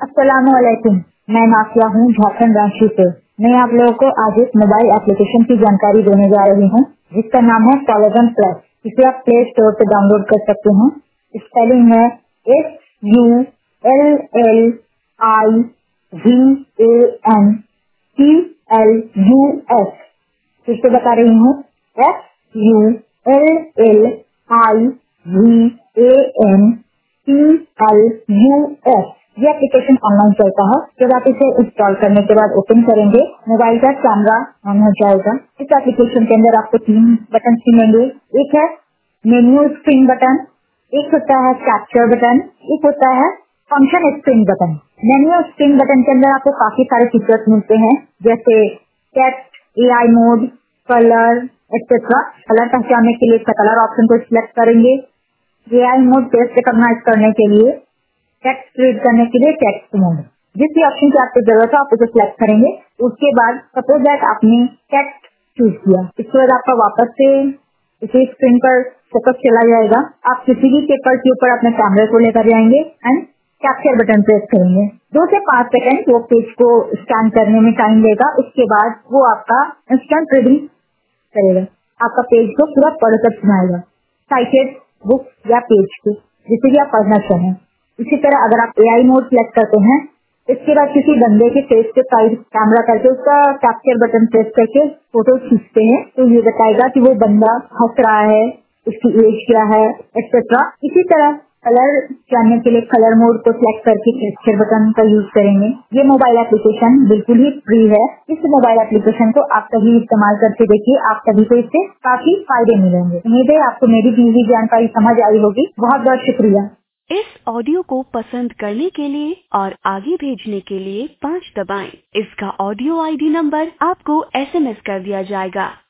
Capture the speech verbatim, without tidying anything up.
अस्सलामुअलैकुम, मैं नासिया हूँ झारखंड रांची से। मैं आप लोगों को आज एक मोबाइल एप्लीकेशन की जानकारी देने जा रही हूँ जिसका नाम है कॉलेजन प्लस। इसे आप प्ले स्टोर से डाउनलोड कर सकते हैं। स्पेलिंग है S U L L I V A N T L U S. फिर से बता रही हूँ, S U L L I V A N T L U S. ये एप्लीकेशन ऑनलाइन चलता है। जब आप इसे इंस्टॉल करने के बाद ओपन करेंगे, मोबाइल का कैमरा ऑन हो जाएगा। इस एप्लीकेशन के अंदर आपको तीन बटन मिलेंगे। एक है मेन्यू स्क्रीन बटन, एक होता है कैप्चर बटन, एक होता है function screen button. Menu screen button के अंदर आपको काफी सारे फीचर्स मिलते हैं, जैसे text, A I mode, colour etcetera. Colour पहचानने के लिए कलर ऑप्शन को सिलेक्ट करेंगे। A I mode text recognise करने के लिए, टेक्स्ट रीड करने के लिए टेक्स्ट मोड। जिस भी ऑप्शन की आपको जरूरत है आप उसे सिलेक्ट करेंगे। उसके बाद सपोज दैट आपने टेक्स्ट चूज किया, इसके बाद आपका वापस से इसी स्क्रीन पर फोकस चला जाएगा। आप किसी भी पेपर के ऊपर अपने कैमरे को लेकर जाएंगे एंड कैप्चर बटन प्रेस करेंगे। दो से पांच सेकंड वो पेज को स्कैन करने में टाइम लेगा। उसके बाद वो आपका इंस्टेंट रीडिंग करेगा, आपका पेज को पूरा पढ़कर सुनाएगा, साइटेड बुक या पेज को, जिसे भी आप पढ़ना चाहें। इसी तरह अगर आप ए आई मोड सिलेक्ट करते हैं, इसके बाद किसी बंदे के फेस के साइड कैमरा करके उसका कैप्चर बटन प्रेस करके फोटो खींचते हैं, तो ये बताएगा कि वो बंदा हंस रहा है, उसकी एज क्या है एक्सेट्रा। इसी तरह कलर जानने के लिए कलर मोड को सिलेक्ट करके कैप्चर बटन का यूज करेंगे। ये मोबाइल एप्लीकेशन बिल्कुल ही फ्री है। इस मोबाइल एप्लीकेशन को आप कभी इस्तेमाल करके देखिए, आप सभी को इससे काफी फायदे मिलेंगे। उम्मीद है आपको मेरी दी हुई जानकारी समझ आई होगी। बहुत बहुत शुक्रिया। इस ऑडियो को पसंद करने के लिए और आगे भेजने के लिए पाँच दबाएं। इसका ऑडियो आई डी नंबर आपको एस एम एस कर दिया जाएगा।